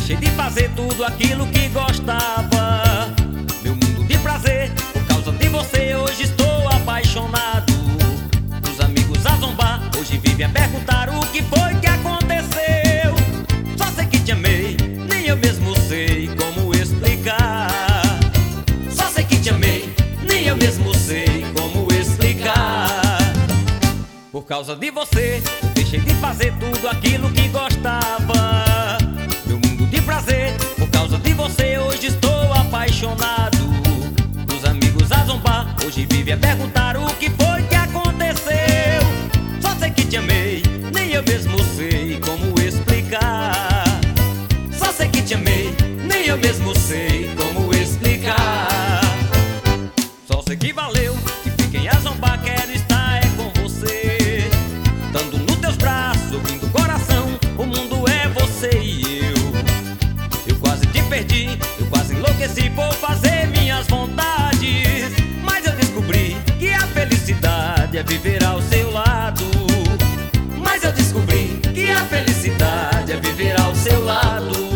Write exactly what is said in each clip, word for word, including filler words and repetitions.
deixei de fazer tudo aquilo que gostava. Meu mundo de prazer, por causa de você hoje estou apaixonado. Os amigos a zombar, hoje vivem a perguntar o que foi que aconteceu. Só sei que te amei, nem eu mesmo sei como explicar. Só sei que te amei, nem eu mesmo sei como explicar. Por causa de você, eu deixei de fazer tudo aquilo que gostava. Meu mundo de prazer, por causa de você hoje estou apaixonado. Os amigos a zombar, hoje vivem a perguntar o que foi que aconteceu. Só sei que te amei, nem eu mesmo sei como explicar. Só sei que te amei, nem eu mesmo sei como explicar. Só sei que valeu, que fiquem a zombar, quero estar é com você. Dando nos teus braços, ouvindo o coração, o mundo é você e eu. Eu quase te perdi, eu quase enlouqueci por fazer minhas vontades. Mas eu descobri que a felicidade é viver ao seu lado. Mas eu descobri que a felicidade é viver ao seu lado.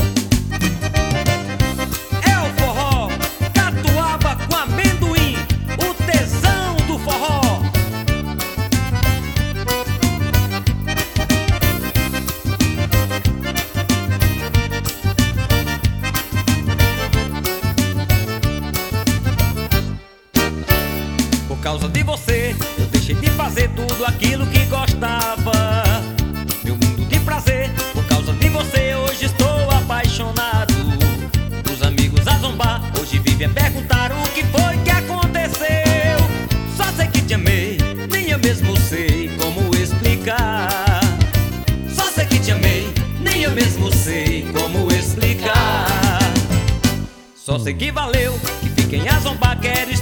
É o forró, catuaba com amendoim, o tesão do forró. Por causa de você, eu deixei de fazer tudo aquilo que gostava. Meu mundo de prazer, por causa de você hoje estou apaixonado. Os amigos a zombar, hoje vivem a perguntar o que foi que aconteceu. Só sei que te amei, nem eu mesmo sei como explicar. Só sei que te amei, nem eu mesmo sei como explicar. Só sei que valeu, que fiquem a zombar, quero